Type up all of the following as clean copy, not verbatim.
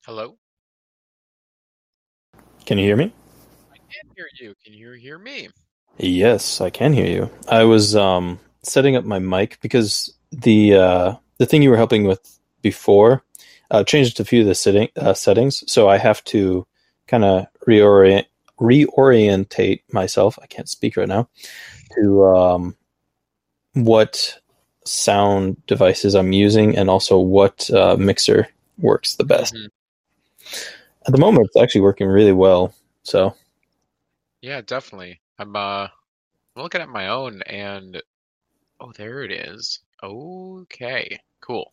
Hello? Can you hear me? I can hear you. Can you hear me? Yes, I can hear you. I was setting up my mic because the thing you were helping with before changed a few of the settings, so I have to kind of reorientate myself. I can't speak right now to what sound devices I'm using and also what mixer works the best. hmm At the moment, it's actually working really well. So, Yeah, definitely. I'm looking at my own and oh, there it is. Okay, cool.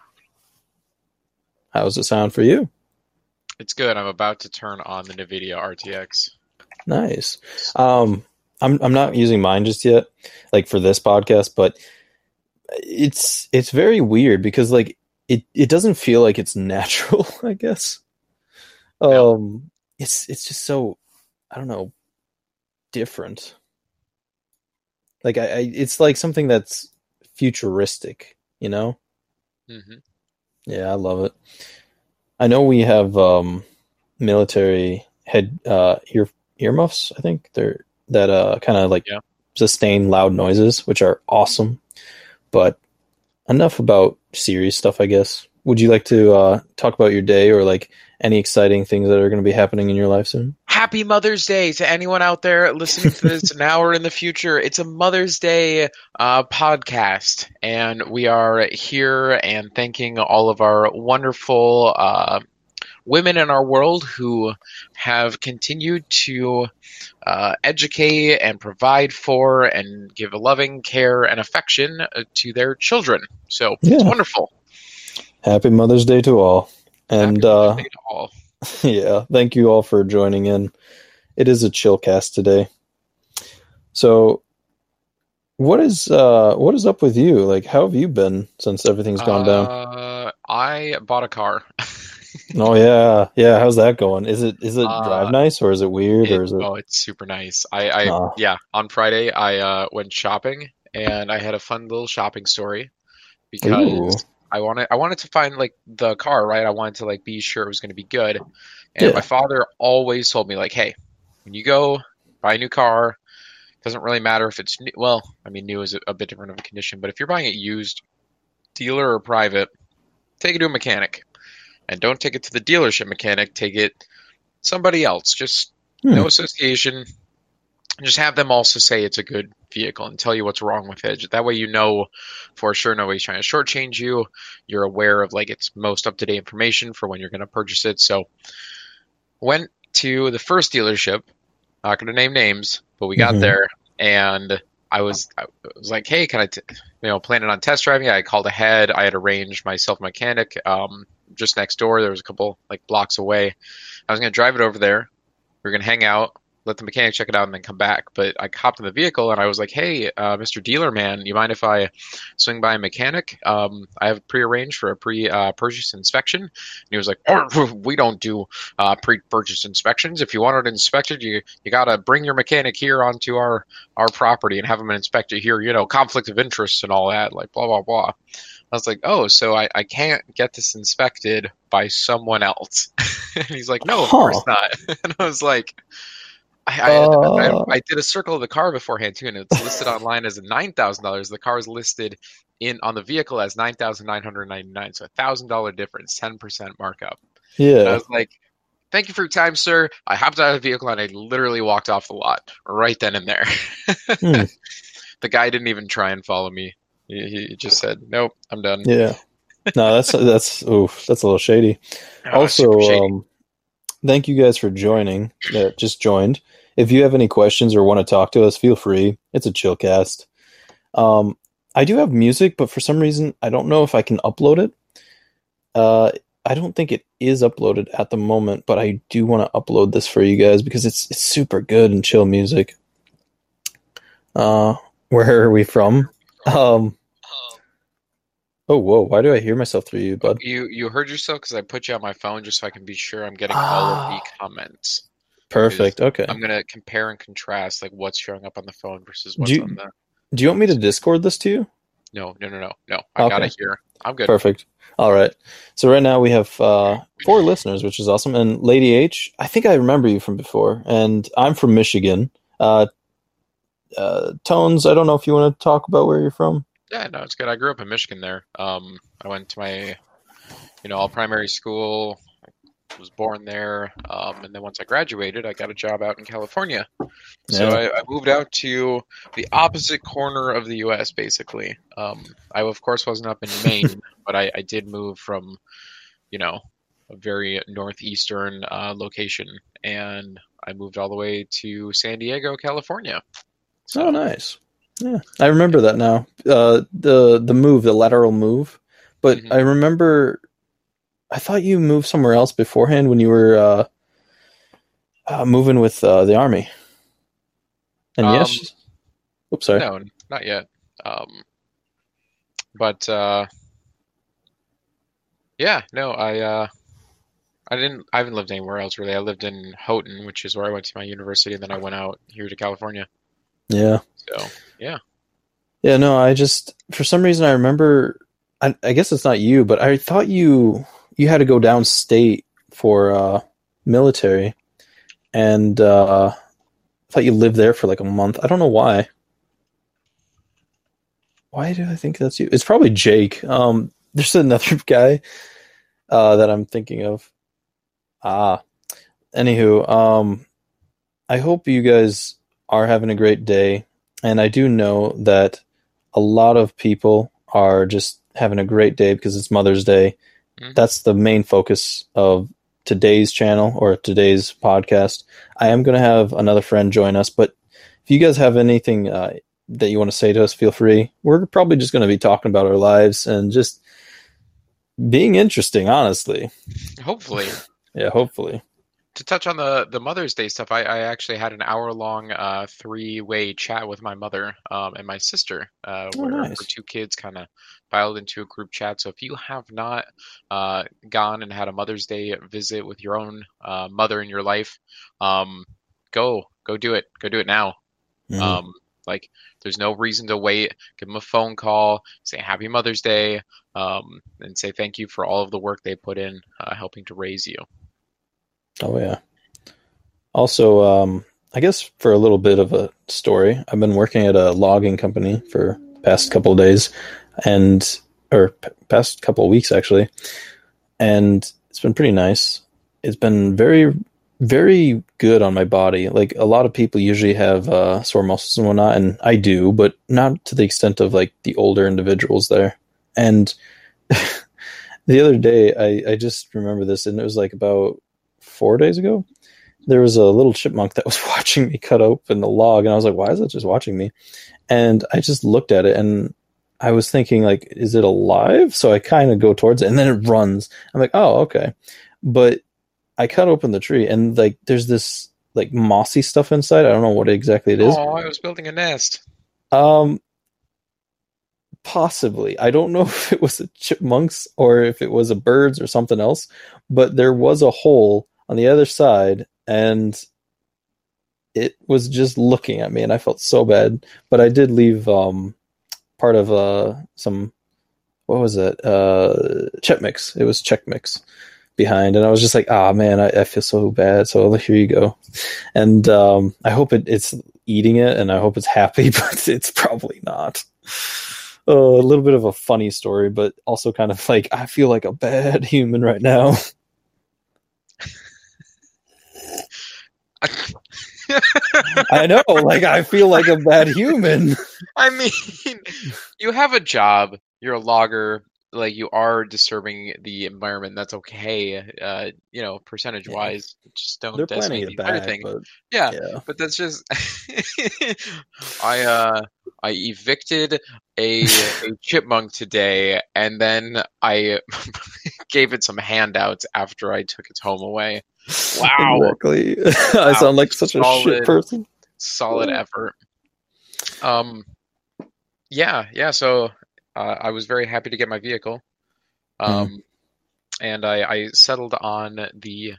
how does it sound for you? It's good. I'm about to turn on the NVIDIA RTX. Nice. Um, I'm not using mine just yet, like for this podcast, but it's very weird because like it doesn't feel like it's natural, I guess. No. It's just so I don't know, different. Like I it's like something that's futuristic, you know? hmm Yeah, I love it. I know we have military head earmuffs, I think. They're that kind of like Yeah. sustain loud noises, which are awesome. But enough about serious stuff, I guess. Would you like to talk about your day or like any exciting things that are going to be happening in your life soon? Happy Mother's Day to anyone out there listening to this now or in the future. It's a Mother's Day podcast, and we are here and thanking all of our wonderful women in our world who have continued to educate and provide for and give a loving care and affection to their children. So it's Yeah. wonderful. Happy Mother's Day to all. Happy And Mother's Day to all. yeah, thank you all for joining in. It is a chill cast today. So what is up with you? Like how have you been since everything's gone down? I bought a car. Oh yeah. Yeah, how's that going? Is it drive uh, nice or is it weird or is it it's super nice. I uh yeah, on Friday I went shopping and I had a fun little shopping story ooh. because I wanted to find like the car, right? I wanted to like be sure it was going to be good. And my Yeah. father always told me like, "Hey, when you go buy a new car, doesn't really matter if it's new. Well, I mean, new is a bit different of a condition, but if you're buying it used, dealer or private, take it to a mechanic, and don't take it to the dealership mechanic. Take it somebody else. Just Hmm. no association. Just have them also say it's a good vehicle and tell you what's wrong with it. That way, you know for sure nobody's trying to shortchange you. You're aware of like its most up to date information for when you're going to purchase it. So, went to the first dealership. Not going to name names, but we got Mm-hmm. there and I was like, hey, can planning on test driving. I called ahead. I had arranged my self mechanic just next door. There was a couple like blocks away. I was going to drive it over there. We were going to hang out, let the mechanic check it out, and then come back. But I hopped in the vehicle and I was like, hey, Mr. Dealer Man, you mind if I swing by a mechanic? I have prearranged for a pre-purchase inspection. And he was like, oh, we don't do pre-purchase inspections. If you want it inspected, you gotta bring your mechanic here onto our property and have him inspect it here. Conflict of interest and all that, like blah blah blah. I was like, oh, so I can't get this inspected by someone else. And he's like, no, of course Huh. not. And I was like, Uh I did a circle of the car beforehand too, and it's listed online as $9,000. The car is listed in on the vehicle as 9,999, so $1,000 difference, 10% markup. And I yeah. was like, "Thank you for your time, sir." I hopped out of the vehicle and I literally walked off the lot right then and there. Hmm. The guy didn't even try and follow me. He just said, "Nope, I'm done." Yeah. No, that's oof, that's a little shady. Oh, super Also, shady. thank you guys for joining that just joined. If you have any questions or want to talk to us, feel free. It's a chill cast. Um, I do have music, but for some reason, I don't know if I can upload it. Uh, I don't think it is uploaded at the moment, but I do want to upload this for you guys because it's super good and chill music. Uh, where are we from? Um, oh, whoa, why do I hear myself through you, Oh, bud? you heard yourself because I put you on my phone just so I can be sure I'm getting all of the Ah, comments. Because perfect. Okay. I'm gonna compare and contrast like what's showing up on the phone versus Do what's on you, the do you want me to screen. Discord this to you? No, no, no, no, no. I got Okay. it here. I'm good. Perfect. All right. So right now we have 4 listeners, which is awesome. And Lady H, I think I remember you from before, and I'm from Michigan. Tones, I don't know if you want to talk about where you're from. Yeah, no, it's good. I grew up in Michigan there. I went to my, all primary school, was born there. And then once I graduated, I got a job out in California. So Yeah. I moved out to the opposite corner of the U.S., basically. I, of course, wasn't up in Maine, but I did move from, a very northeastern location, and I moved all the way to San Diego, California. Oh, So, nice. Yeah, I remember that now. The move, the lateral move. But mhm. I remember, I thought you moved somewhere else beforehand when you were moving with the army. And Um, yes, oops, sorry. no, not yet. But yeah, no, I haven't lived anywhere else really. I lived in Houghton, which is where I went to my university, and then I went out here to California. Yeah. So yeah. Yeah, no, I just for some reason I remember. I guess it's not you, but I thought you had to go downstate for military, and I thought you lived there for like a month. I don't know why. Why do I think that's you? It's probably Jake. There's another guy that I'm thinking of. Ah, anywho, I hope you guys are having a great day, and I do know that a lot of people are just having a great day because it's Mother's Day. Mhm. That's the main focus of today's channel or today's podcast. I am going to have another friend join us, but if you guys have anything that you want to say to us, feel free. We're probably just going to be talking about our lives and just being interesting, honestly. Hopefully. Yeah, hopefully. To touch on the Mother's Day stuff, I actually had an hour-long three-way chat with my mother and my sister, Oh, where our nice. 2 kids kind of filed into a group chat. So if you have not gone and had a Mother's Day visit with your own mother in your life, go do it. Go do it now. Mm. Um, like, there's no reason to wait. Give them a phone call, say Happy Mother's Day, and say thank you for all of the work they put in helping to raise you. Oh, yeah. Also, I guess for a little bit of a story, I've been working at a logging company for the past couple of days, or past couple of weeks actually, and it's been pretty nice. It's been very, very good on my body. Like a lot of people usually have sore muscles and whatnot, and I do, but not to the extent of like the older individuals there. And the other day, I just remember this, and it was like about 4 days ago. There was a little chipmunk that was watching me cut open the log, and I was like, why is it just watching me? And I just looked at it, and I was thinking, like, is it alive? So I kind of go towards it, and then it runs. I'm like, oh, okay. But I cut open the tree, and, like, there's this, like, mossy stuff inside. I don't know what exactly it is. Oh, I was building a nest. Um, Possibly. I don't know if it was a chipmunks or if it was a bird's or something else, but there was a hole on the other side, and it was just looking at me, and I felt so bad. But I did leave part of some, what was it? Check mix. It was Check mix behind, and I was just like, ah, man, I feel so bad. So here you go. And I hope it's eating it, and I hope it's happy, but it's probably not. Oh, a little bit of a funny story, but also kind of like I feel like a bad human right now. I know, like I feel like a bad human. I mean, you have a job, you're a logger, like you are disturbing the environment. That's okay, percentage wise. Just don't They're planning designate it the other back, thing. but Yeah, yeah. but that's just I evicted a chipmunk today, and then I gave it some handouts after I took its home away. Wow. Exactly. I Wow. sound like such a shit person. Solid effort. Yeah. So I was very happy to get my vehicle. Mm. And I settled on the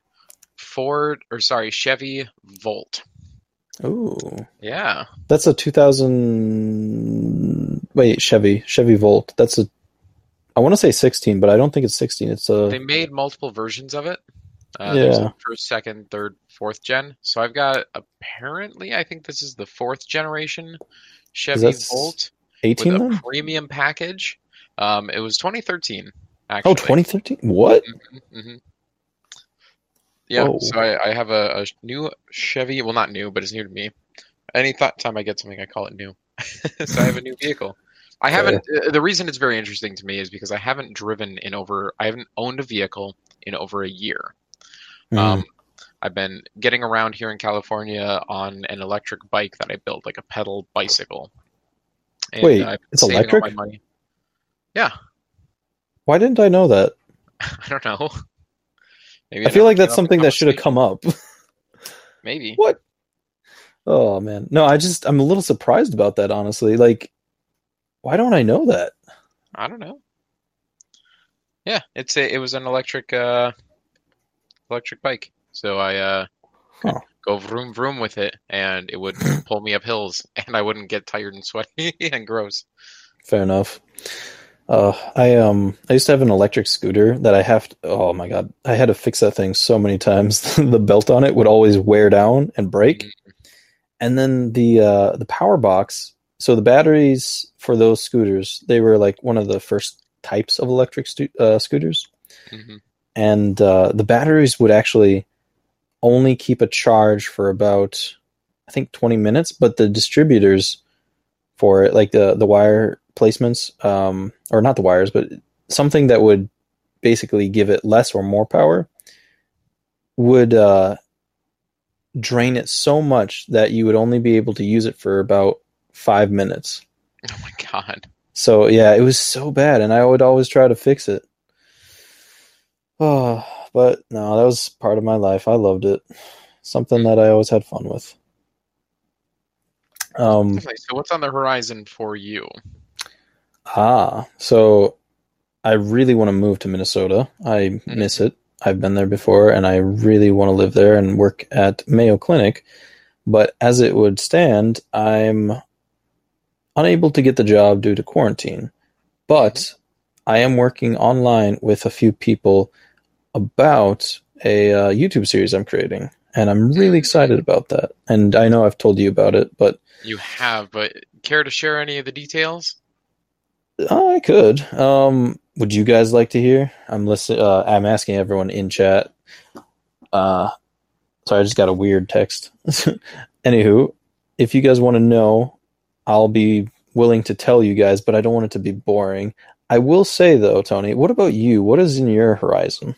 Chevy Volt. Ooh. Yeah. That's a 2000. Wait, Chevy Volt. That's a I want to say 16, but I don't think it's 16. It's They made multiple versions of it. There's yeah. like first, second, third, fourth gen. So I've got apparently, I think this is the fourth generation Is Chevy that Volt with 18 a then? premium package. It was 2013 Oh, actually. 2013. What? Hmm. Yeah, Whoa. so I have a new Chevy. Well, not new, but it's new to me. Any thought time I get something, I call it new. So I have a new vehicle. I Fair. haven't. The reason it's very interesting to me is because I haven't owned a vehicle in over a year. Mm. Um, I've been getting around here in California on an electric bike that I built, like a pedal bicycle, and Wait, I've been it's saving all my electric? money. Yeah, Why didn't I know that? I don't know. Maybe I it feel never like came that's up in something that should have conversation. come up. Maybe. What? Oh man. No, I'm a little surprised about that, honestly. Like, why don't I know that? I don't know. Yeah, it was an electric bike. So I could Huh. go vroom vroom with it, and it would pull me up hills, and I wouldn't get tired and sweaty and gross. Fair enough. I used to have an electric scooter that oh my God, I had to fix that thing so many times. The belt on it would always wear down and break. Mhm. And then the power box, so the batteries for those scooters, they were like one of the first types of electric scooters. Mhm. And the batteries would actually only keep a charge for about, I think, 20 minutes, but the distributors for it, like the wire placements, or not the wires, but something that would basically give it less or more power, would drain it so much that you would only be able to use it for about 5 minutes. Oh my God. So yeah, it was so bad, and I would always try to fix it. Oh, but no, that was part of my life. I loved it. Something that I always had fun with. Definitely. So what's on the horizon for you? So I really want to move to Minnesota. I miss Mhm. it. I've been there before, and I really want to live there and work at Mayo Clinic. But as it would stand, I'm unable to get the job due to quarantine. But I am working online with a few people about a YouTube series I'm creating, and I'm really excited about that. And I know I've told you about it, but You have, but care to share any of the details? I could. Would you guys like to hear? I'm listening. I'm asking everyone in chat. Uh, sorry, I just got a weird text. Anywho, if you guys want to know, I'll be willing to tell you guys, but I don't want it to be boring. I will say though, Tony, what about you? What is in your horizon?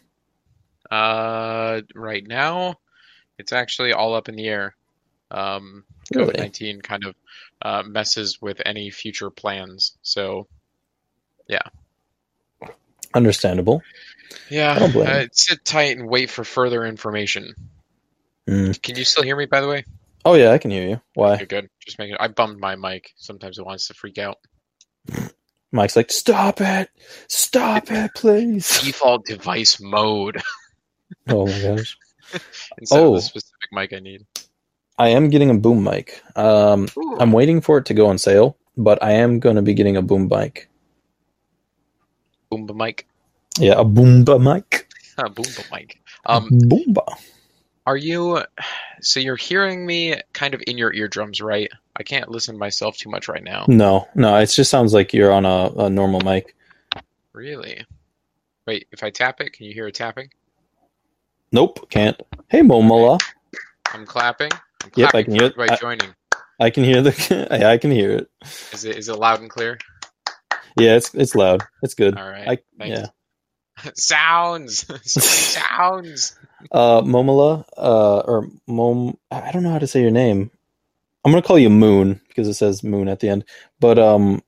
Right now, it's actually all up in the air. Really? COVID-19 kind of messes with any future plans. So, yeah. Understandable. Yeah, I don't blame you. sit tight and wait for further information. Mm. Can you still hear me, by the way? Oh yeah, I can hear you. Why? Okay, good. Just making. I bummed my mic. Sometimes it wants to freak out. Mike's like, stop it, please. Default device mode Oh my gosh. instead of the Oh, specific mic I need. I am getting a boom mic. Ooh, I'm waiting for it to go on sale, but I am going to be getting a boom mic. Boomba mic. Yeah, a boomba mic. Boomba mic. Boomba. Are you? So you're hearing me kind of in your eardrums, right? I can't listen to myself too much right now. No, it just sounds like you're on a normal mic. Really? Wait, if I tap it, can you hear it tapping? Nope, can't. Hey, Momola. I'm clapping. I'm Yep, I clapping can for hear it. everybody joining. I can hear the. I can hear it. Is it loud and clear? Yeah, it's loud. It's good. All right. Thanks. Yeah. Sounds. So many sounds. Momola. Or Mom. I don't know how to say your name. I'm gonna call you Moon because it says Moon at the end. But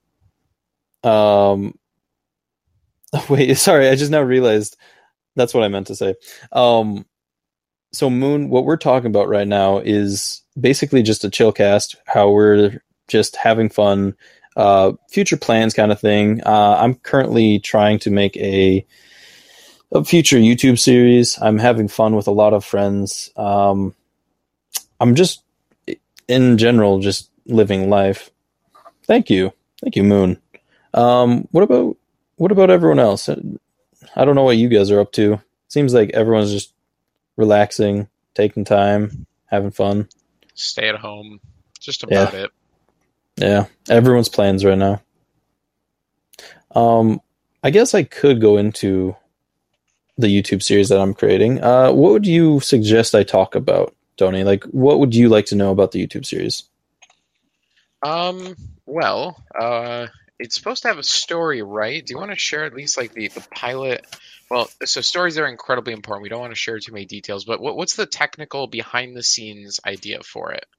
um. Wait, sorry. I just now realized that's what I meant to say. So Moon, what we're talking about right now is basically just a chill cast, how we're just having fun, future plans kind of thing. I'm currently trying to make a future YouTube series. I'm having fun with a lot of friends. I'm just, in general, just living life. Thank you, Moon. What about what about everyone else? I don't know what you guys are up to. Seems like everyone's just relaxing, taking time, having fun. Stay at home. Just Yeah, about it. yeah. Everyone's plans right now. Um, I guess I could go into the YouTube series that I'm creating. What would you suggest I talk about, Tony? Like, what would you like to know about the YouTube series? Um, well, it's supposed to have a story, right? Do you want to share at least like the pilot? Well, so stories are incredibly important. We don't want to share too many details, but what's the technical behind the scenes idea for it?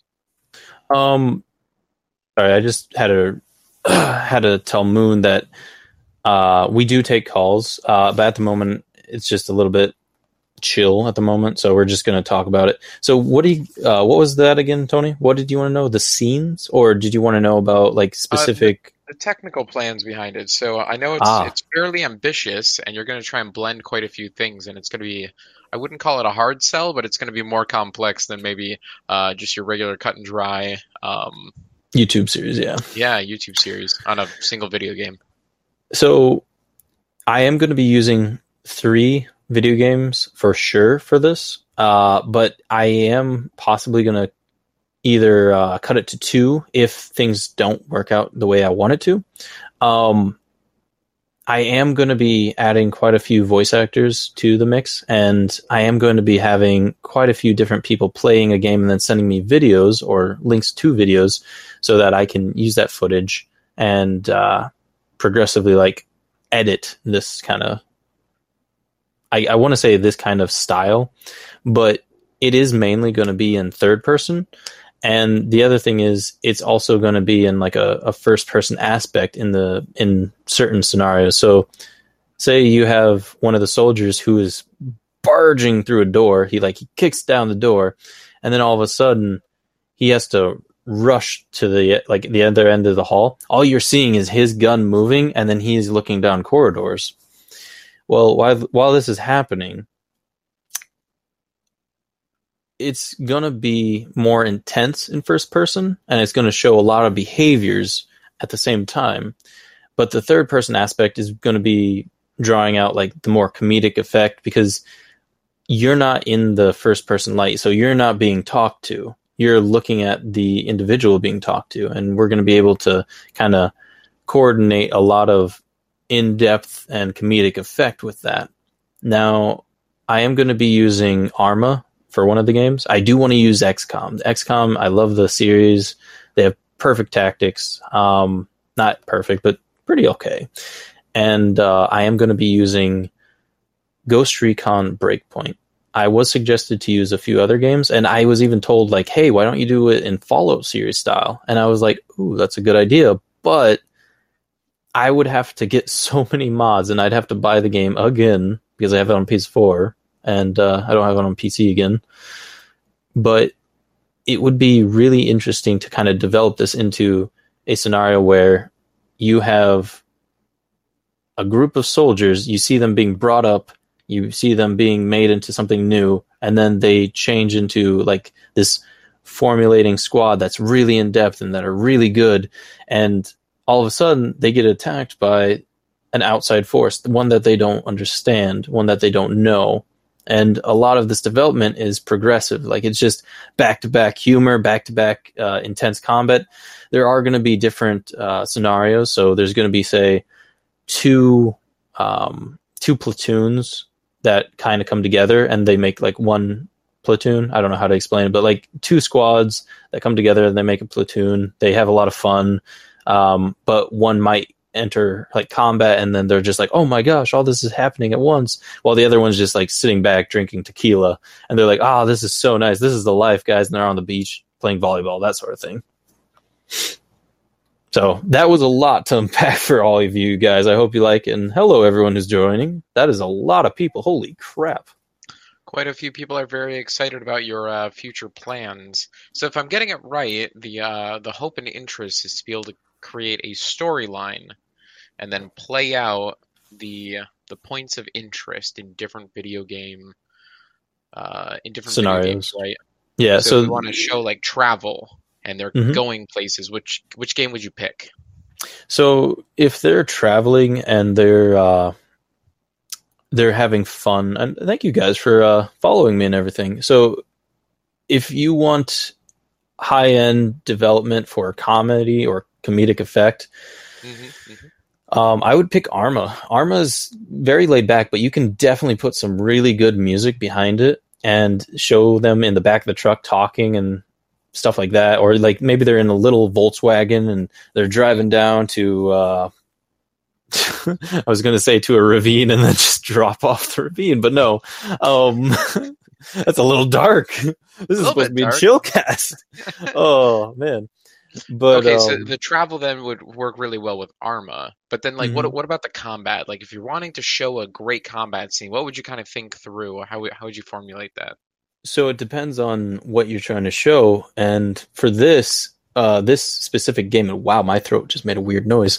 Um, Sorry, I just had to had to tell Moon that we do take calls, but at the moment it's just a little bit chill at the moment, so we're just going to talk about it. So, what was that again, Tony? What did you want to know? The scenes, or did you want to know about like The, specific? the technical plans behind it. So I know it's Ah, it's fairly ambitious, and you're going to try and blend quite a few things, and it's going to be. I wouldn't call it a hard sell, but it's going to be more complex than maybe just your regular cut and dry, YouTube series, yeah. yeah, YouTube series on a single video game. So I am going to be using 3 video games for sure for this, but I am possibly going to either cut it to 2 if things don't work out the way I want it to. Um, I am going to be adding quite a few voice actors to the mix, and I am going to be having quite a few different people playing a game and then sending me videos or links to videos so that I can use that footage and progressively like edit this kind of. I want to say this kind of style, but it is mainly going to be in third person. And the other thing is, it's also going to be in like a first person aspect in certain scenarios. So, say you have one of the soldiers who is barging through a door. He kicks down the door, and then all of a sudden, he has to rush to the other end of the hall. All you're seeing is his gun moving, and then he's looking down corridors. Well, while this is happening, it's going to be more intense in first person, and it's going to show a lot of behaviors at the same time. But the third person aspect is going to be drawing out like the more comedic effect, because you're not in the first person light, so you're not being talked to. You're looking at the individual being talked to, and we're going to be able to kind of coordinate a lot of in-depth and comedic effect with that. Now, I am going to be using Arma for one of the games. I do want to use XCOM. XCOM, I love the series. They have perfect tactics. Not perfect, but pretty okay. And I am going to be using Ghost Recon Breakpoint. I was suggested to use a few other games, and I was even told, like, hey, why don't you do it in Fallout series style? And I was like, ooh, that's a good idea, but I would have to get so many mods, and I'd have to buy the game again, because I have it on PS4, and I don't have it on PC again. But it would be really interesting to kind of develop this into a scenario where you have a group of soldiers, you see them being brought up, you see them being made into something new, and then they change into like this formulating squad that's really in depth and that are really good, and all of a sudden they get attacked by an outside force, one that they don't understand, one that they don't know. And a lot of this development is progressive. Like, it's just back-to-back humor, back-to-back intense combat. There are going to be different scenarios. So there's going to be, say, two platoons that kind of come together, and they make like one platoon. I don't know how to explain it, but like 2 squads that come together and they make a platoon. They have a lot of fun. But one might enter like combat, and then they're just like, oh my gosh, all this is happening at once, while the other one's just like sitting back drinking tequila, and they're like, oh, this is so nice, this is the life, guys, and they're on the beach playing volleyball, that sort of thing. So that was a lot to unpack for all of you guys. I hope you like it, and hello everyone who's joining. That is a lot of people. Holy crap. Quite a few people are very excited about your future plans. So if I'm getting it right, the hope and interest is to be able to create a storyline and then play out the points of interest in different video game Scenarios. video games, right? Yeah, So if you want to show like travel and they're Mhm. going places, which game would you pick? So if they're traveling and they're having fun, and thank you guys for following me and everything. So if you want high-end development for comedy or comedic effect, I would pick Arma. Arma is very laid back, but you can definitely put some really good music behind it and show them in the back of the truck talking and stuff like that. Or like maybe they're in a little Volkswagen and they're driving down to, I was going to say to a ravine and then just drop off the ravine, but no. That's a little dark. This is supposed to be a chillcast. Oh, man. But, okay, so the travel then would work really well with Arma. But then, like, what about the combat? Like, if you're wanting to show a great combat scene, what would you kind of think through? How would you formulate that? So it depends on what you're trying to show. And for this specific game, and wow, my throat just made a weird noise.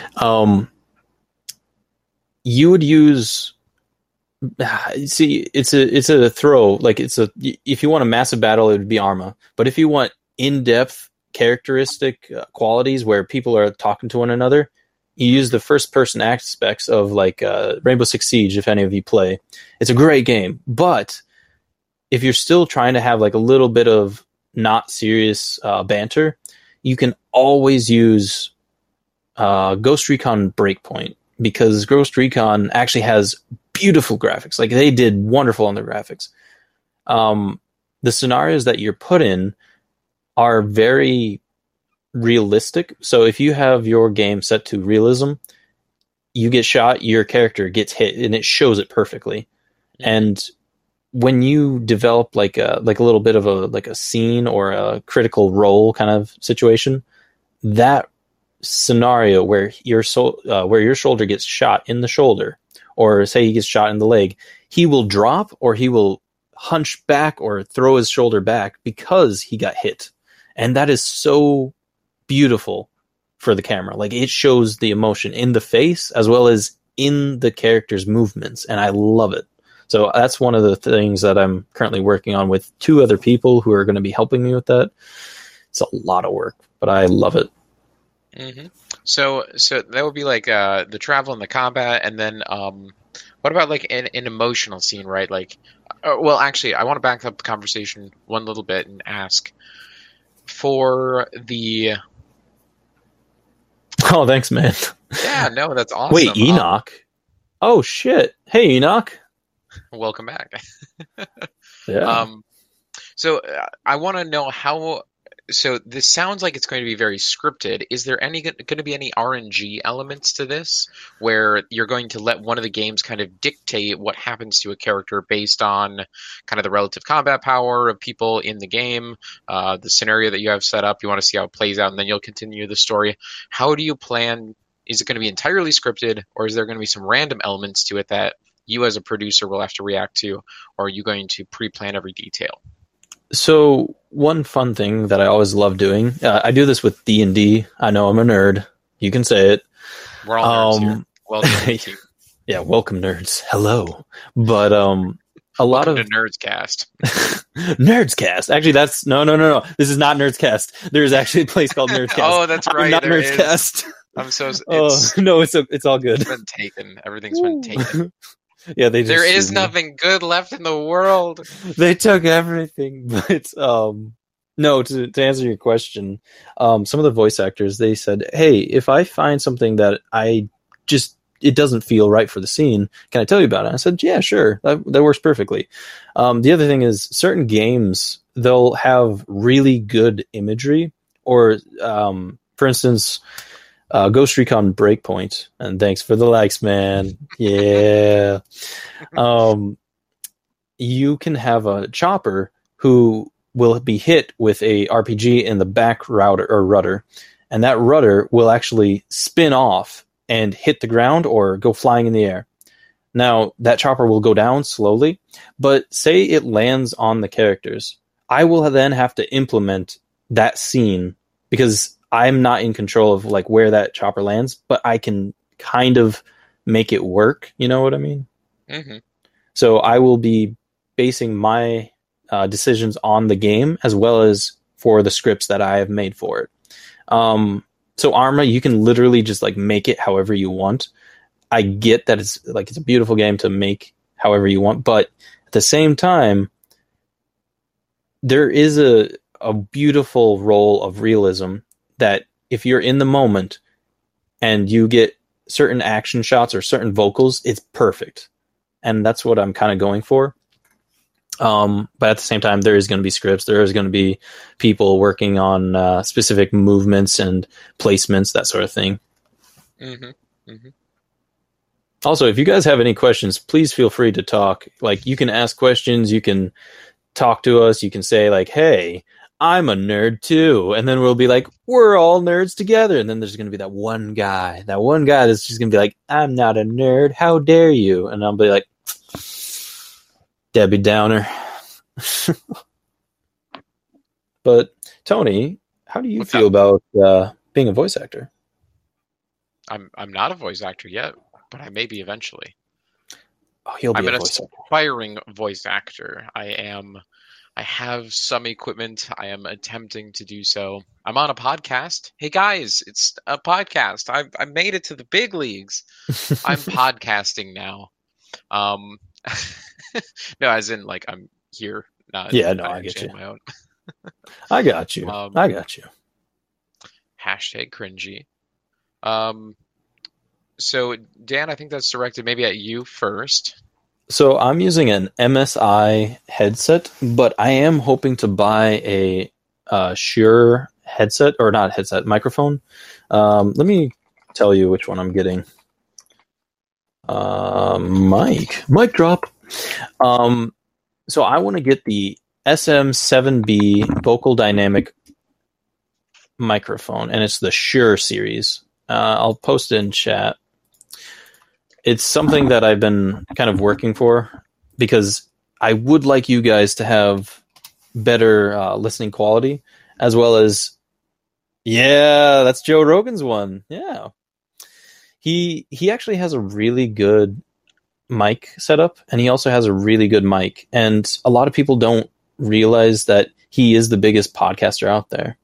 You would use... See, it's a throw. Like, if you want a massive battle, it would be Arma. But if you want in-depth characteristic qualities where people are talking to one another, you use the first-person aspects of like Rainbow Six Siege. If any of you play, it's a great game. But if you're still trying to have like a little bit of not serious banter, you can always use Ghost Recon Breakpoint, because Ghost Recon actually has beautiful graphics. Like, they did wonderful on the graphics. The scenarios that you're put in are very realistic. So if you have your game set to realism, you get shot, your character gets hit, and it shows it perfectly. Yeah. And when you develop like a little bit of a scene or a critical role kind of situation, that scenario where your shoulder gets shot in the shoulder, or say he gets shot in the leg, he will drop or he will hunch back or throw his shoulder back because he got hit. And that is so beautiful for the camera. Like, it shows the emotion in the face as well as in the character's movements, and I love it. So that's one of the things that I'm currently working on with 2 other people who are going to be helping me with that. It's a lot of work, but I love it. Mm-hmm. So that would be like the travel and the combat, and then what about like an emotional scene, right? Like, well, actually, I want to back up the conversation one little bit and ask for the... Oh, thanks, man. Yeah, no, that's awesome. Wait, Enoch? Oh, shit. Hey, Enoch. Welcome back. Yeah. So I want to know how... So this sounds like it's going to be very scripted. Is there going to be any RNG elements to this, where you're going to let one of the games kind of dictate what happens to a character based on kind of the relative combat power of people in the game, the scenario that you have set up? You want to see how it plays out, and then you'll continue the story. How do you plan? Is it going to be entirely scripted, or is there going to be some random elements to it that you as a producer will have to react to, or are you going to pre-plan every detail? So one fun thing that I always love doing, I do this with D&D. I know I'm a nerd. You can say it. We're all nerds here. Welcome. Yeah, welcome, nerds. Hello. But a lot of... to Nerdscast. Nerdscast. Actually, that's... No. This is not Nerdscast. There's actually a place called Nerdscast. Oh, that's right. Not Nerdscast. I'm so... no, it's all good. It's been taken. Everything's been taken. Yeah, there is nothing good left in the world. They took everything, but no. To answer your question, some of the voice actors, they said, "Hey, if I find something that it doesn't feel right for the scene, can I tell you about it?" I said, "Yeah, sure, that works perfectly." The other thing is, certain games, they'll have really good imagery, or for instance, Ghost Recon Breakpoint, and thanks for the likes, man. Yeah. You can have a chopper who will be hit with a RPG in the back rudder, and that rudder will actually spin off and hit the ground or go flying in the air. Now, that chopper will go down slowly, but say it lands on the characters. I will then have to implement that scene, because I'm not in control of like where that chopper lands, but I can kind of make it work. You know what I mean? Mm-hmm. So I will be basing my decisions on the game as well as for the scripts that I have made for it. So Arma, you can literally just like make it however you want. I get that it's a beautiful game to make however you want, but at the same time, there is a beautiful role of realism that if you're in the moment and you get certain action shots or certain vocals, it's perfect. And that's what I'm kind of going for. But at the same time, there is going to be scripts. There is going to be people working on specific movements and placements, that sort of thing. Mm-hmm. Mm-hmm. Also, if you guys have any questions, please feel free to talk. Like, you can ask questions, you can talk to us, you can say like, hey, I'm a nerd too. And then we'll be like, we're all nerds together. And then there's going to be that one guy that's just going to be like, I'm not a nerd. How dare you? And I'll be like, Debbie Downer. But Tony, how do you feel about being a voice actor? I'm not a voice actor yet, but I may be eventually. Oh, you'll be I'm a an voice actor. aspiring voice actor. I have some equipment. I am attempting to do so. I'm on a podcast. Hey guys, it's a podcast. I made it to the big leagues. I'm podcasting now. No, as in like I'm here. I get you. My own. I got you. Hashtag cringy. So Dan, I think that's directed maybe at you first. So I'm using an MSI headset, but I am hoping to buy a Shure headset, or not headset, microphone. Let me tell you which one I'm getting. Mic drop. So I want to get the SM7B Vocal Dynamic microphone, and it's the Shure series. I'll post it in chat. It's something that I've been kind of working for because I would like you guys to have better listening quality, as well as, yeah, that's Joe Rogan's one. Yeah. He actually has a really good mic setup, and he also has a really good mic. And a lot of people don't realize that he is the biggest podcaster out there.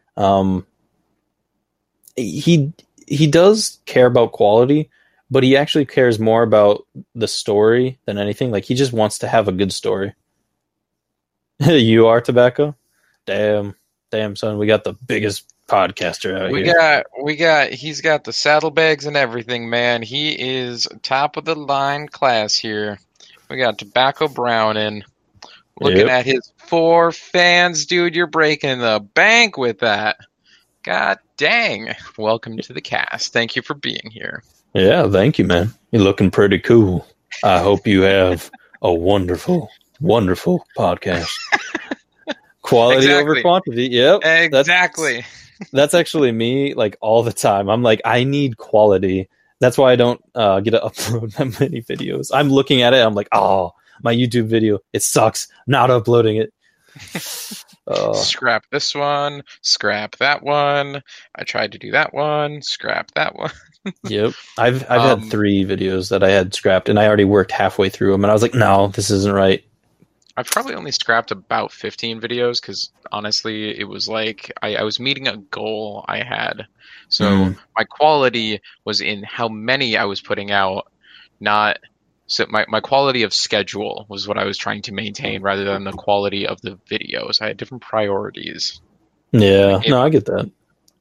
He does care about quality, but he actually cares more about the story than anything. Like, he just wants to have a good story. You are Tobacco? Damn, son, we got the biggest podcaster out here. He's got the saddlebags and everything, man. He is top of the line class here. We got Tobacco Browning. Looking at his 4 fans, dude, you're breaking the bank with that. God dang. Welcome to the cast. Thank you for being here. Yeah, thank you, man. You're looking pretty cool. I hope you have a wonderful, wonderful podcast. Quality over quantity. Yep. Exactly. That's actually me, like, all the time. I'm like, I need quality. That's why I don't get to upload that many videos. I'm looking at it, I'm like, oh, my YouTube video, it sucks. Not uploading it. Scrap this one, scrap that one. I tried to do that one, scrap that one. Yep. I've had 3 videos that I had scrapped, and I already worked halfway through them, and I was like, no, this isn't right. I've probably only scrapped about 15 videos because honestly, it was like I was meeting a goal I had. So my quality was in how many I was putting out, not... So my quality of schedule was what I was trying to maintain rather than the quality of the videos. I had different priorities. Yeah, no, I get that.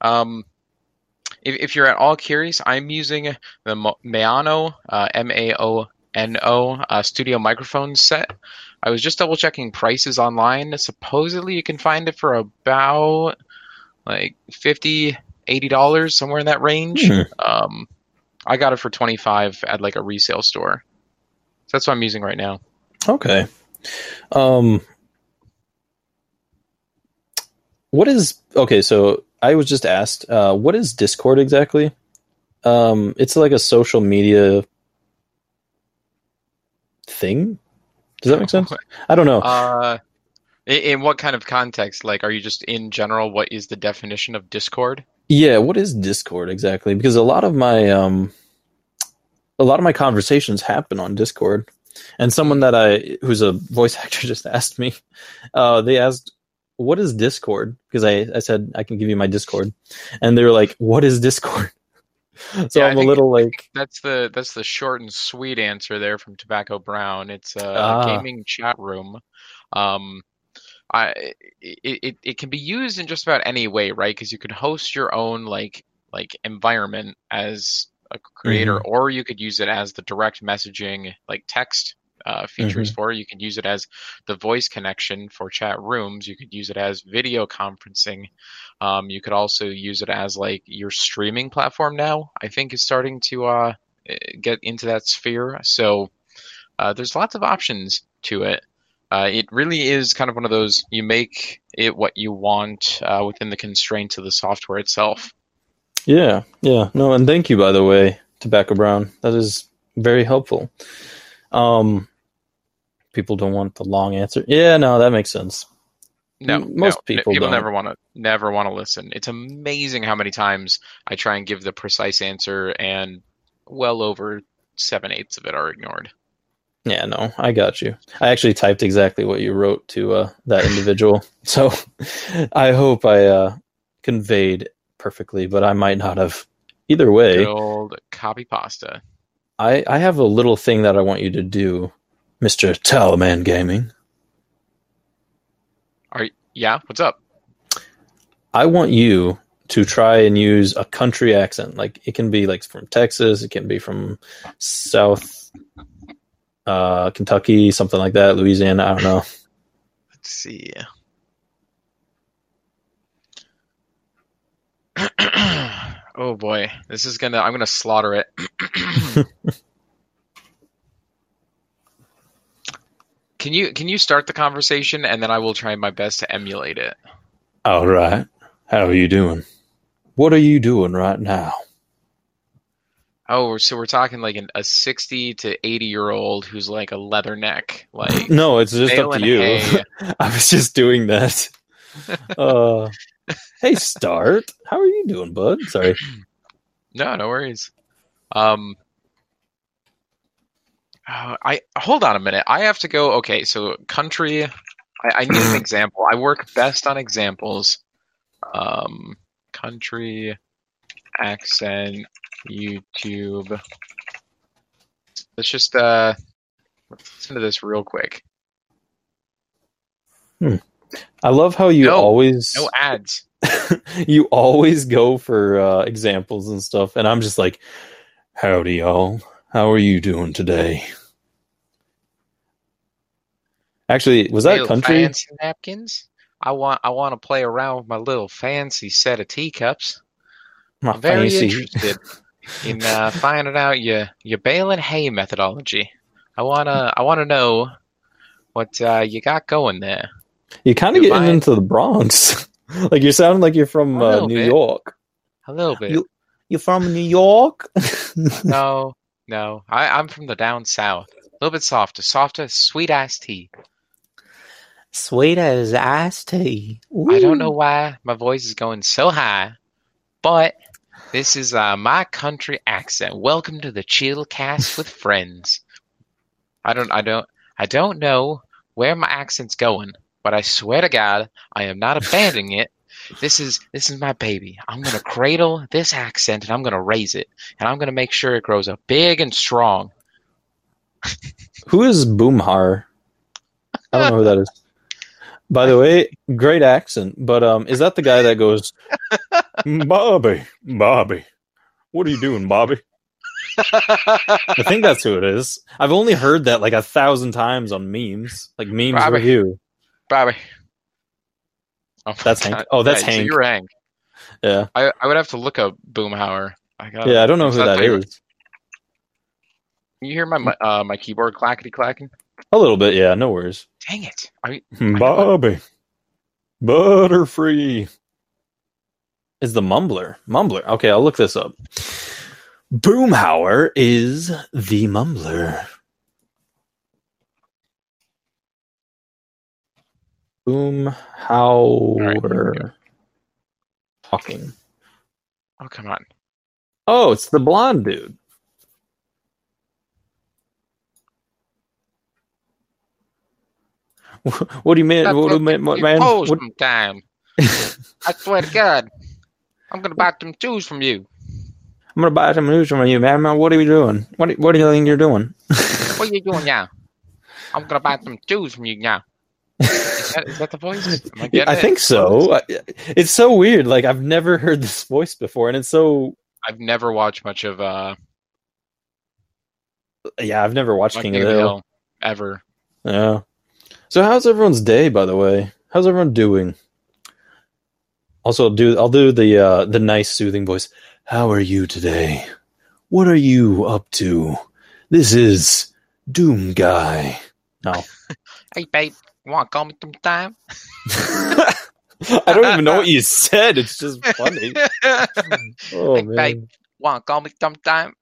If you're at all curious, I'm using the Maono, Maono, studio microphone set. I was just double checking prices online. Supposedly you can find it for about like $50, $80, somewhere in that range. I got it for $25 at like a resale store. So that's what I'm using right now. Okay. So I was just asked, what is Discord exactly? It's like a social media thing. Does that make sense? I don't know. In what kind of context? Like, are you just in general, what is the definition of Discord? Yeah, what is Discord exactly? Because a lot of my conversations happen on Discord. And someone who's a voice actor just asked me, they asked, what is Discord? Because I said I can give you my Discord, and they were like, what is Discord? So Yeah, I'm a little I think like, that's the short and sweet answer there from Tobacco Brown. It's a ah, gaming chat room. Um, it can be used in just about any way, right? Because you could host your own like environment as a creator, mm-hmm, or you could use it as the direct messaging like text features mm-hmm. for it. You could use it as the voice connection for chat rooms. You could use it as video conferencing. You could also use it as like your streaming platform now. I think is starting to get into that sphere. So there's lots of options to it. It really is kind of one of those you make it what you want within the constraints of the software itself. Yeah, yeah. No, and thank you, by the way, Tobacco Brown. That is very helpful. Um, People don't want the long answer. Yeah, no, that makes sense. No, no, Most people people don't. never want to listen. It's amazing how many times I try and give the precise answer, and well over 7/8 of it are ignored. Yeah, no, I got you. I actually typed exactly what you wrote to that individual, so I hope I conveyed perfectly, but I might not have. Either Good way, old copy pasta. I have a little thing that I want you to do, Mr. Talman Gaming. Yeah, what's up? I want you to try and use a country accent. Like it can be like from Texas, it can be from South Kentucky, something like that, Louisiana. I don't know. Let's see. Oh boy, I'm gonna slaughter it. Can you start the conversation and then I will try my best to emulate it. All right. How are you doing? What are you doing right now? Oh, so we're talking like a 60 to 80-year-old who's like a leatherneck, like No, it's just up to baling you. hay. I was just doing that. Uh, hey, Start. How are you doing, bud? Sorry. No, no worries. Um, I hold on a minute. I have to go. Okay, so country. I need an example. I work best on examples. Country accent YouTube. Let's just listen to this real quick. I love how you No, always no ads. you always go for examples and stuff, and I'm just like, howdy, y'all. How are you doing today? Actually, was that Little country? fancy napkins. I want to play around with my little fancy set of teacups. My I'm very fancy. interested in finding out your bale and hay methodology. I wanna know what you got going there. You're kind of You getting buying into the Bronx. Like you sound like you're from a little New bit, York. a little bit. You you from New York? No, no. I'm from the down south. A little bit softer, sweet iced tea. Sweet as iced tea. I don't know Ooh. why my voice is going so high, but this is my country accent. Welcome to the Chill Cast with Friends. I don't know where my accent's going, but I swear to God, I am not abandoning it. This is my baby. I'm gonna cradle this accent and I'm gonna raise it, and I'm gonna make sure it grows up big and strong. Who is Boomhar? I don't know who that is. By the way, great accent. But is that the guy that goes, Bobby, Bobby, what are you doing, Bobby? I think that's who it is. I've only heard that like 1,000 times on memes, like memes Bobby, review. Bobby. Oh my That's Hank. God. Oh, that's Yeah, so Hank. you're Hank. Yeah, I would have to look up Boomhauer. yeah. I don't know Is who that that the, is. you hear my keyboard clackety clacking? A little bit, yeah. No worries. Dang it! I know it. Bobby, Butterfree is the Mumbler. Mumbler. Okay, I'll look this up. Boomhauer is the Mumbler. All right, here we go. Boomhauer talking. Oh, come on. Oh, it's the blonde dude. What do you mean? That's What do what you mean, you man? pose What? sometime. I swear to God, I'm gonna buy some shoes from you. I'm gonna buy some news from you, man. What are you doing? What do you think you're doing? What are you doing now? I'm gonna buy some shoes from you now. Is that the voice? Am I getting I it? think so. It's so weird. Like I've never heard this voice before, and it's so. I've never watched much of Yeah, I've never watched King of the Hill ever. Yeah. So how's everyone's day, by the way? How's everyone doing? Also, I'll do the nice soothing voice. How are you today? What are you up to? This is Doom Guy. No. Hey babe, you wanna call me sometime? I don't even know what you said. It's just funny. Oh Hey man. babe, wanna call me sometime?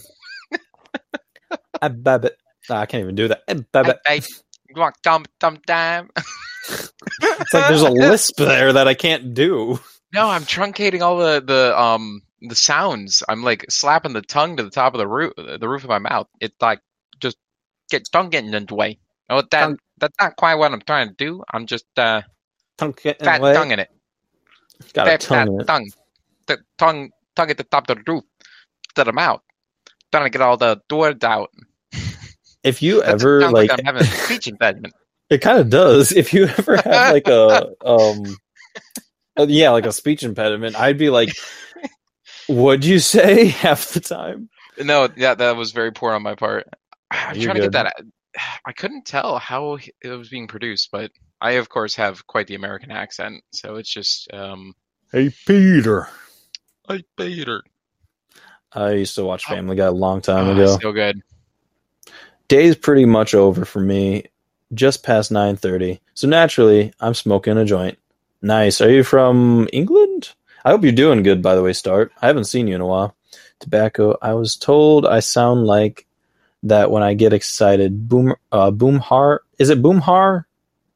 I can't even do that. Hey babe, you wanna call me sometime? It's like there's a lisp there that I can't do. No, I'm truncating all the sounds. I'm like slapping the tongue to the top of the roof of my mouth. It's like just tongue getting in the way. Oh, that's not quite what I'm trying to do. I'm just fat tongue in it. Got a tongue in it. tongue. The tongue at the top of the roof to the mouth. Trying to get all the doors out. If you That ever sounds like, I'm having a speech impediment. it kind of does. If you ever have like a yeah, like a speech impediment, I'd be like, "What'd you say?" half the time. No, yeah, that was very poor on my part. I'm You're trying to get good. that. I couldn't tell how it was being produced, but I, of course, have quite the American accent, so it's just, Hey, Peter. I Peter. I used to watch Family Guy a long time ago. So good. Day's pretty much over for me. Just past 9:30. So naturally, I'm smoking a joint. Nice. Are you from England? I hope you're doing good, by the way, Start. I haven't seen you in a while. Tobacco. I was told I sound like that when I get excited. Boomhar. Is it Boomhar?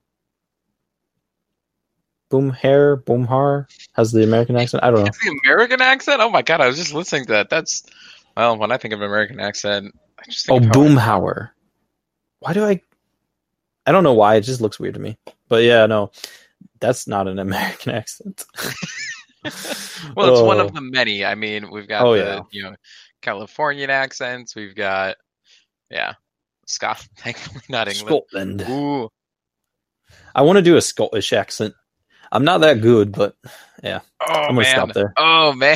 Boomhar has the American accent. I don't know. It's the American accent? Oh my god, I was just listening to that. That's, well, when I think of American accent, I just think of how Boomhauer. Why do I don't know why. It just looks weird to me. But yeah, no, that's not an American accent. Well, it's one of the many. I mean, we've got yeah. Californian accents. We've got, Scotland. Thankfully, not England. Scotland. Ooh. I want to do a Scottish accent. I'm not that good, but yeah. Oh, I'm gonna stop there. Oh man.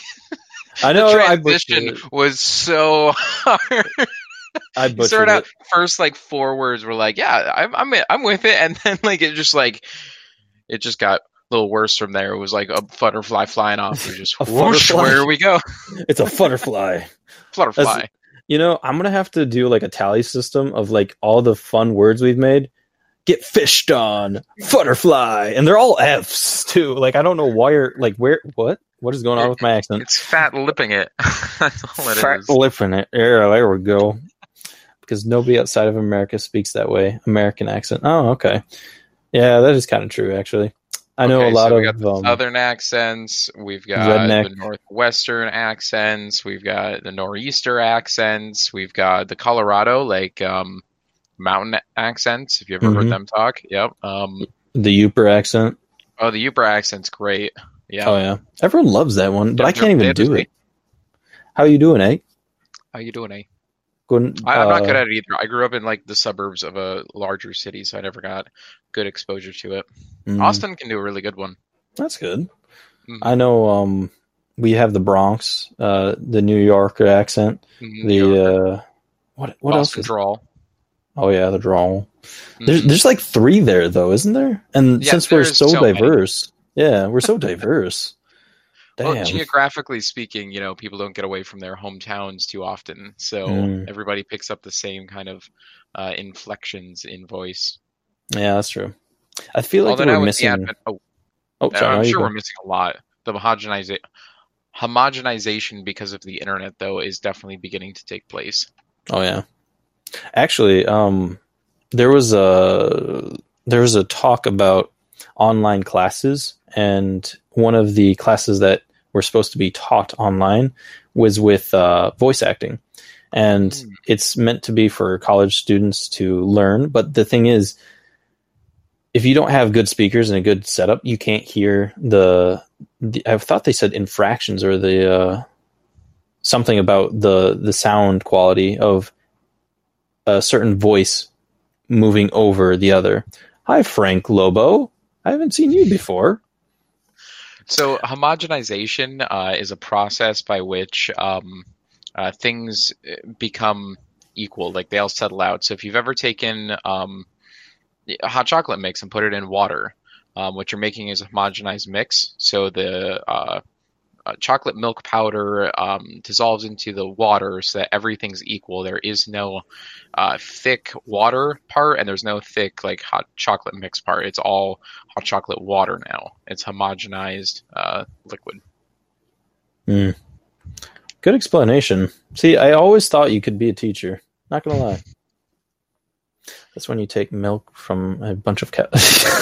I know. The transition was so hard. I You started out first like 4 words were like, yeah, I'm with it, and then like it just got a little worse from there. It was like a butterfly flying off. It just whoosh, where we go. It's a butterfly. Flutterfly. I'm gonna have to do like a tally system of like all the fun words we've made. Get fished on, butterfly, and they're all F's too. Like I don't know why what is going on with my accent? It's fat lipping it. That's all it is. Fat lipping it. Yeah, there we go. Because nobody outside of America speaks that way. American accent. Oh, okay. Yeah, that is kind of true, actually. I know a lot so of we got the southern accents. We've got redneck. the northwestern accents. We've got the nor'easter accents. We've got the Colorado, like mountain accents. If you ever heard them talk, yep. The Yooper accent. Oh, the Yooper accent's great. Yeah. Oh yeah, everyone loves that one, but I can't even do it. How you doing, eh? How you doing, eh? Good. I'm not good at it either. I grew up in like the suburbs of a larger city, so I never got good exposure to it. Austin can do a really good one. That's good. I know. We have the Bronx, the New Yorker accent. The what else? Drawl. Oh yeah, the drawl. There's like 3 there though, isn't there? And since we're so diverse, we're so diverse. Damn. Well, geographically speaking, people don't get away from their hometowns too often, so everybody picks up the same kind of inflections in voice. Yeah, that's true. I feel like we're missing. I'm sure we're missing a lot. The homogenization because of the internet, though, is definitely beginning to take place. Oh yeah, actually, there was a talk about online classes, and one of the classes that were supposed to be taught online was with voice acting, and it's meant to be for college students to learn. But the thing is, if you don't have good speakers and a good setup, you can't hear the I thought they said infractions or the something about the sound quality of a certain voice moving over the other. Hi, Frank Lobo. I haven't seen you before. So homogenization is a process by which things become equal, like they all settle out. So if you've ever taken a hot chocolate mix and put it in water, what you're making is a homogenized mix. So the chocolate milk powder dissolves into the water so that everything's equal. There is no thick water part, and there's no thick like hot chocolate mix part. It's all hot chocolate water now. It's homogenized liquid. Mm. Good explanation. See, I always thought you could be a teacher. Not gonna lie. That's when you take milk from a bunch of cows.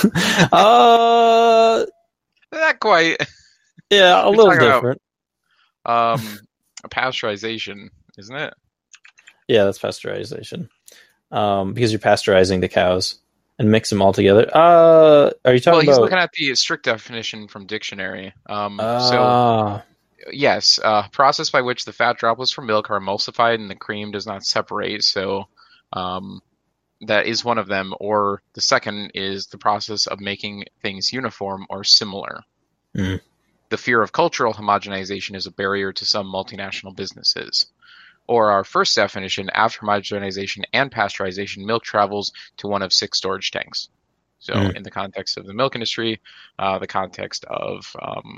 Not quite. Yeah, a little different. Pasteurization, isn't it? Yeah, that's pasteurization. Because you're pasteurizing the cows and mix them all together. Are you talking about? Well, he's looking at the strict definition from dictionary. So yes, process by which the fat droplets from milk are emulsified and the cream does not separate. So that is one of them. Or the second is the process of making things uniform or similar. Mm. The fear of cultural homogenization is a barrier to some multinational businesses. Or our first definition, after homogenization and pasteurization, milk travels to one of 6 storage tanks. So in the context of the milk industry, the context of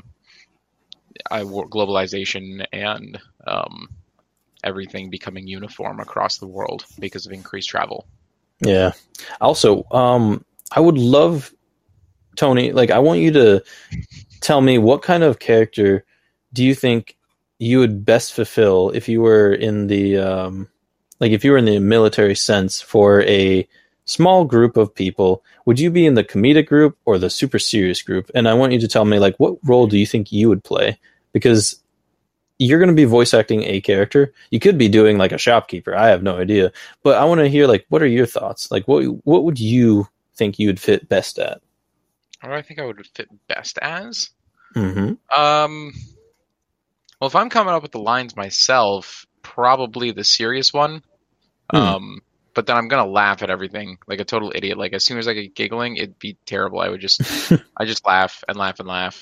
globalization and everything becoming uniform across the world because of increased travel. Yeah. Also, I would love, Tony, like I want you to tell me what kind of character do you think you would best fulfill if you were in the if you were in the military sense for a small group of people. Would you be in the comedic group or the super serious group? And I want you to tell me, like, what role do you think you would play? Because you're going to be voice acting a character. You could be doing like a shopkeeper. I have no idea, but I want to hear, like, what are your thoughts? Like, what would you think you would fit best at? What do I think I would fit best as? Mm-hmm. Well, if I'm coming up with the lines myself, probably the serious one. But then I'm gonna laugh at everything like a total idiot. Like as soon as I get giggling, it'd be terrible. I just laugh and laugh and laugh.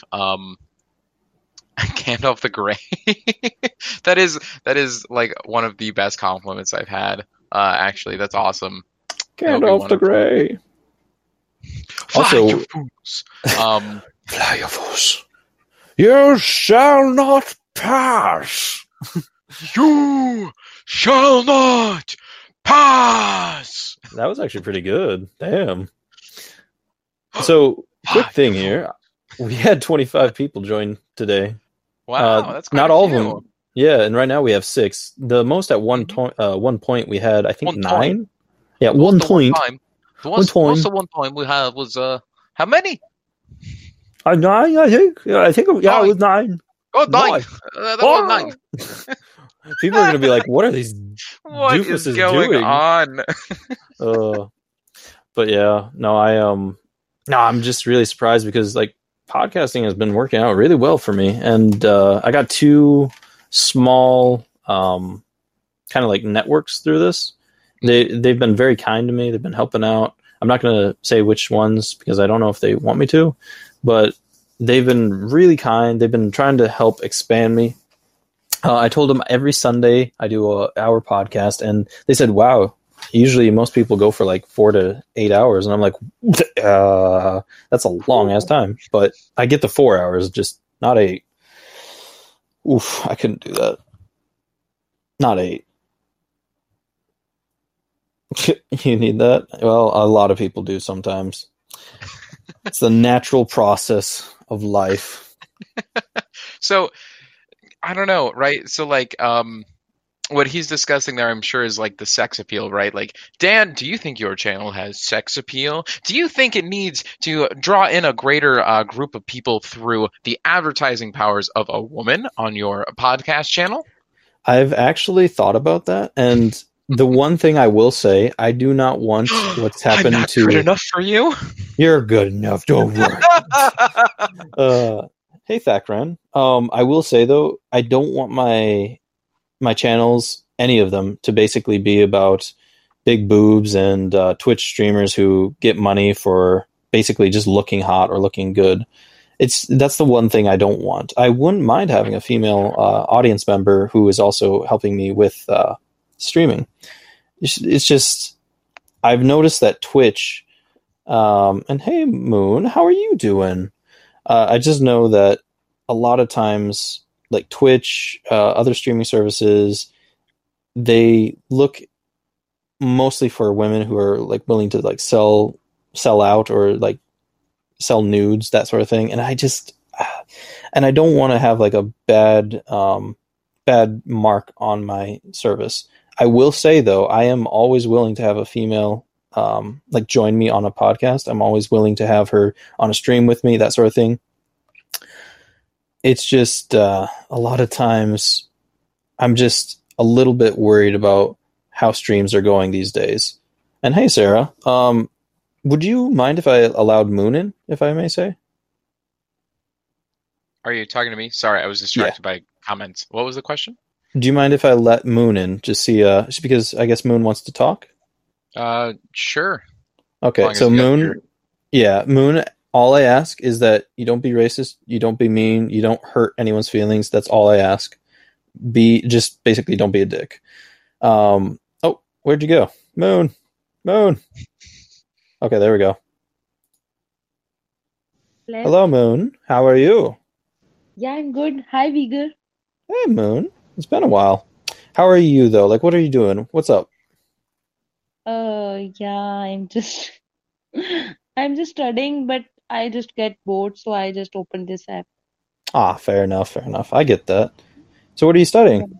Gandalf the Grey. that is like one of the best compliments I've had. Actually, that's awesome. Gandalf the Grey. Also, fly your foes. You shall not pass. You shall not pass. That was actually pretty good. Damn. So, quick thing here. We had 25 people join today. Wow, that's quite not a all few. of them. Yeah, and right now we have 6. The most at one point we had, I think, 9. Yeah, one point. The most at one point we had was how many? 9, I think. Yeah, it was 9. Oh, 9. That was 9. People are going to be like, what are these what doofuses is going doing? on? But yeah, no, I'm just really surprised because like podcasting has been working out really well for me. And I got 2 small kind of like networks through this. They've been very kind to me. They've been helping out. I'm not going to say which ones because I don't know if they want me to, but they've been really kind. They've been trying to help expand me. I told them every Sunday I do an hour podcast, and they said, wow, usually most people go for like 4 to 8 hours. And I'm like, that's a long ass time, but I get the 4 hours, just not 8. Oof, I couldn't do that. Not 8. You need that? Well, a lot of people do sometimes. It's the natural process of life. So, I don't know, right? So, like, what he's discussing there, I'm sure, is like the sex appeal, right? Like, Dan, do you think your channel has sex appeal? Do you think it needs to draw in a greater group of people through the advertising powers of a woman on your podcast channel? I've actually thought about that, and The one thing I will say, I do not want what's I'm happened not to. good enough for you. You're good enough. Don't worry. Hey, Thakran. I will say though, I don't want my channels, any of them, to basically be about big boobs and Twitch streamers who get money for basically just looking hot or looking good. That's the one thing I don't want. I wouldn't mind having a female audience member who is also helping me with streaming. It's just I've noticed that Twitch. And hey, Moon, how are you doing? I just know that a lot of times, like Twitch, other streaming services, they look mostly for women who are like willing to like sell out or like sell nudes, that sort of thing. And I don't want to have like a bad mark on my service. I will say though, I am always willing to have a female like join me on a podcast. I'm always willing to have her on a stream with me, that sort of thing. It's just a lot of times I'm just a little bit worried about how streams are going these days. And hey, Sarah, would you mind if I allowed Moon in, if I may say? Are you talking to me? Sorry, I was distracted by comments. What was the question? Do you mind if I let Moon in? Just because I guess Moon wants to talk? Sure. Okay, so Moon, Moon, all I ask is that you don't be racist, you don't be mean, you don't hurt anyone's feelings. That's all I ask. Just basically don't be a dick. Oh, where'd you go? Moon. Okay, there we go. Hello, Moon. How are you? Yeah, I'm good. Hi, Vigor. Hey, Moon. It's been a while. How are you, though? Like, what are you doing? What's up? Yeah, I'm just studying, but I just get bored, so I just opened this app. Fair enough. I get that. So what are you studying?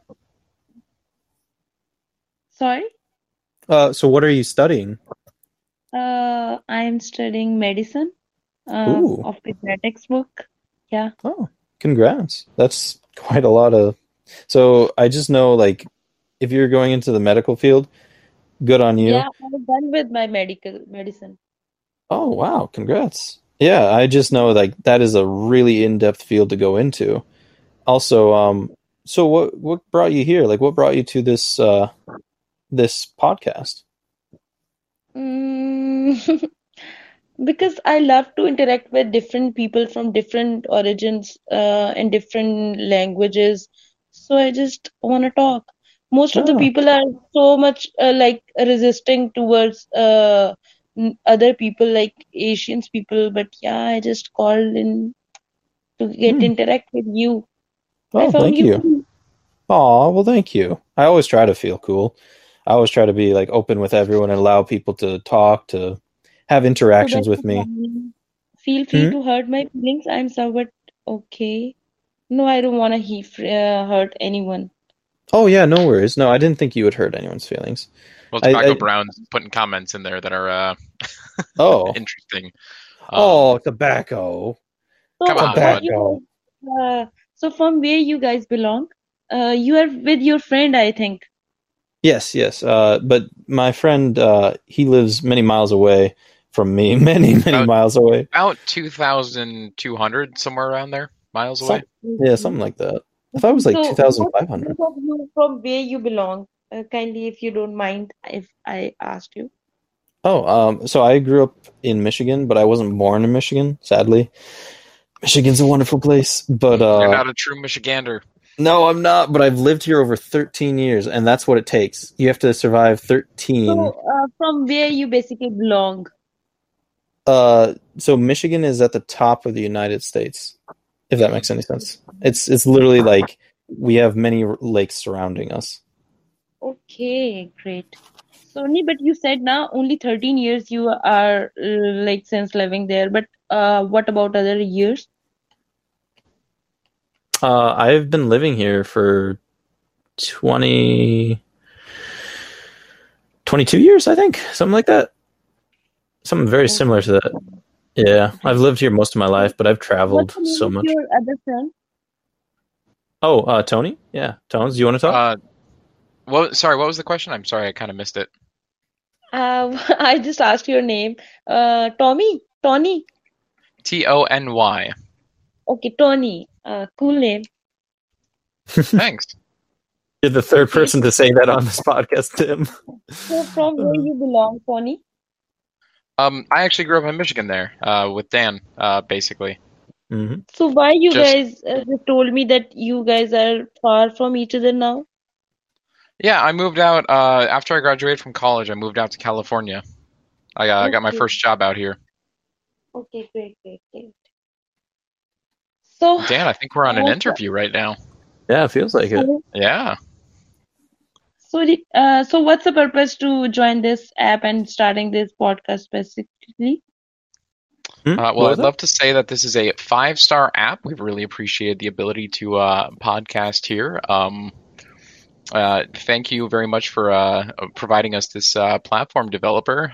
Sorry? So what are you studying? I'm studying medicine, Ooh. of pediatrics book. Yeah. Oh, congrats. That's quite a lot of... So I just know, like, if you're going into the medical field, good on you. Yeah, I'm done with my medicine. Oh, wow. Congrats. Yeah, I just know, like, that is a really in-depth field to go into. Also, so what brought you here? Like, what brought you to this this podcast? Because I love to interact with different people from different origins and different languages. So I just want to talk. Most of the people are so much like resisting towards other people like Asians people. But yeah, I just called in to get interact with you. Oh, thank you. Aw, well, thank you. I always try to feel cool. I always try to be like open with everyone and allow people to talk, to have interactions with me. Feel free to hurt my feelings. I'm somewhat okay. No, I don't want to hurt anyone. Oh, yeah, no worries. No, I didn't think you would hurt anyone's feelings. Well, Tobacco Brown's putting comments in there that are interesting. Tobacco. Come on, Tobacco. So from where you guys belong? You are with your friend, I think. Yes. But my friend, he lives many miles away from me. Many miles away. About 2,200, somewhere around there, miles away. Yeah, something like that. I thought it was like 2,500. From where you belong? Kindly, if you don't mind, if I asked you. So I grew up in Michigan, but I wasn't born in Michigan, sadly. Michigan's a wonderful place, but you're not a true Michigander. No, I'm not, but I've lived here over 13 years, and that's what it takes. You have to survive 13. So, from where you basically belong? So Michigan is at the top of the United States, if that makes any sense. It's literally like we have many lakes surrounding us. Okay, great. So, but you said now only 13 years you are like since living there, but what about other years? I've been living here for 22 years, I think. Something like that. Something very similar to that. Yeah, I've lived here most of my life, but I've traveled so much. What's your other friend? Oh, Tony? Yeah, Tones, do you want to talk? Sorry, what was the question? I'm sorry, I kind of missed it. I just asked your name. Tommy? Tony? Tony. Okay, Tony. Cool name. Thanks. You're the third person to say that on this podcast, Tim. So from where you belong, Tony? I actually grew up in Michigan there, with Dan, basically. Mm-hmm. So why you Just- guys just told me that you guys are far from each other now? Yeah, I moved out after I graduated from college. I moved out to California. I got my Okay. first job out here. Okay, great. So, Dan, I think we're on an Okay. interview right now. Yeah, it feels like it. Yeah. so what's the purpose to join this app and starting this podcast specifically? Hmm? Well, What was I'd love to say that this is a 5-star app. We've really appreciated the ability to podcast here. Thank you very much for providing us this platform, developer.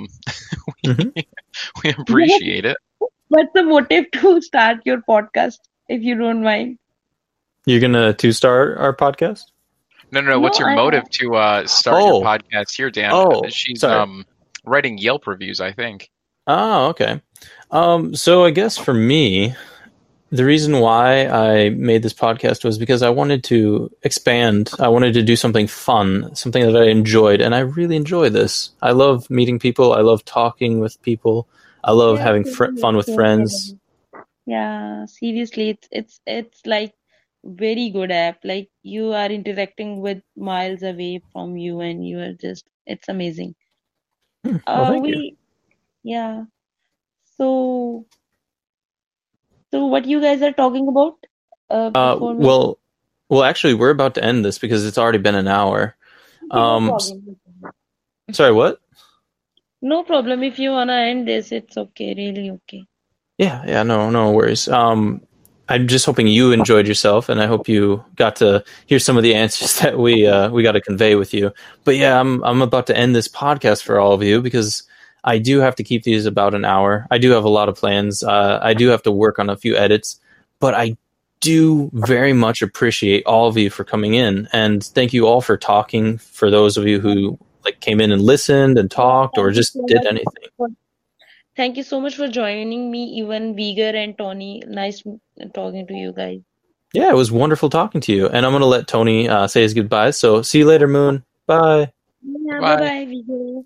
We appreciate it. What's the motive to start your podcast, if you don't mind? You're gonna 2-star our podcast? No. What's No, your motive to start Oh. your podcast here, Dan? Oh, She's sorry. writing Yelp reviews, I think. Oh, okay. So I guess for me, the reason why I made this podcast was because I wanted to expand. I wanted to do something fun, something that I enjoyed, and I really enjoy this. I love meeting people. I love talking with people. I love Yeah, having seriously, fun with yeah. friends. Yeah, seriously, it's like very good app. Like you are interacting with miles away from you, and you are just it's amazing. Well, thank you. Yeah. So what you guys are talking about? Before me? Well, actually, we're about to end this because it's already been an hour. Okay, no problem. Sorry, what? No problem. If you wanna end this, it's okay. Really okay. Yeah, no worries. I'm just hoping you enjoyed yourself, and I hope you got to hear some of the answers that we got to convey with you. But yeah, I'm about to end this podcast for all of you because I do have to keep these about an hour. I do have a lot of plans. I do have to work on a few edits, but I do very much appreciate all of you for coming in, and thank you all for talking. For those of you who came in and listened and talked or just did anything. Thank you so much for joining me, even Vigar and Tony. Nice talking to you guys. Yeah, it was wonderful talking to you. And I'm going to let Tony say his goodbyes. So see you later, Moon. Bye. Yeah, Bye. bye-bye, Vigar.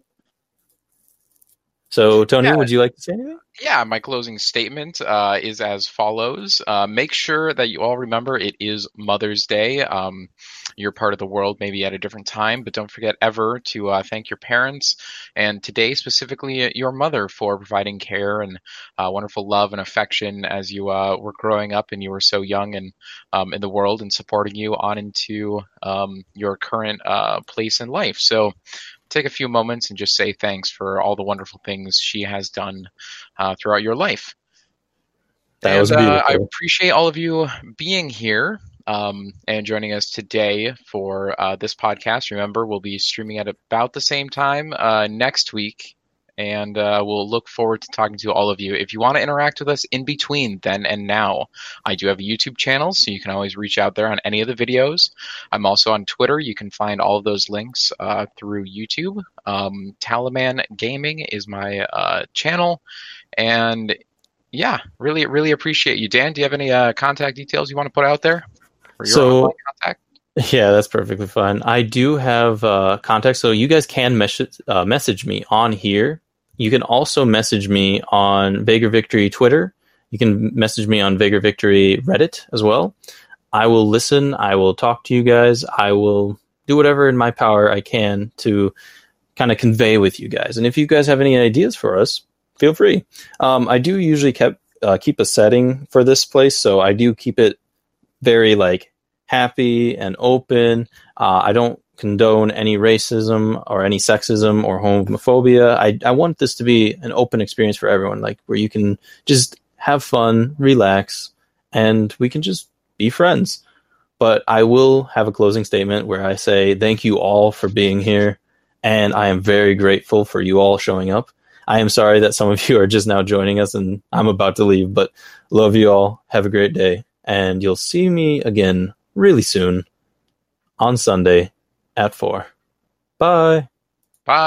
So, Tony, Yeah. would you like to say anything? Yeah, my closing statement is as follows. Make sure that you all remember it is Mother's Day. You're part of the world maybe at a different time, but don't forget ever to thank your parents, and today specifically your mother, for providing care and wonderful love and affection as you were growing up and you were so young and in the world, and supporting you on into your current place in life. So take a few moments and just say thanks for all the wonderful things she has done throughout your life. That was I beautiful. appreciate all of you being here and joining us today for this podcast. Remember, we'll be streaming at about the same time next week, and we'll look forward to talking to all of you. If you want to interact with us in between then and now, I do have a YouTube channel, so you can always reach out there on any of the videos. I'm also on Twitter. You can find all of those links through YouTube. Talaman Gaming is my channel, and yeah, really appreciate you. Dan, do you have any contact details you want to put out there for your online contact? Yeah, that's perfectly fine. I do have contact, so you guys can message me on here. You can also message me on Vagrant Victory Twitter. You can message me on Vagrant Victory Reddit as well. I will listen. I will talk to you guys. I will do whatever in my power I can to kind of convey with you guys. And if you guys have any ideas for us, feel free. I do usually keep a setting for this place, so I do keep it very happy and open. I don't condone any racism or any sexism or homophobia. I want this to be an open experience for everyone, where you can just have fun, relax, and we can just be friends. But I will have a closing statement where I say thank you all for being here, and I am very grateful for you all showing up. I am sorry that some of you are just now joining us and I'm about to leave, but love you all. Have a great day, and you'll see me again really soon on Sunday at 4. Bye.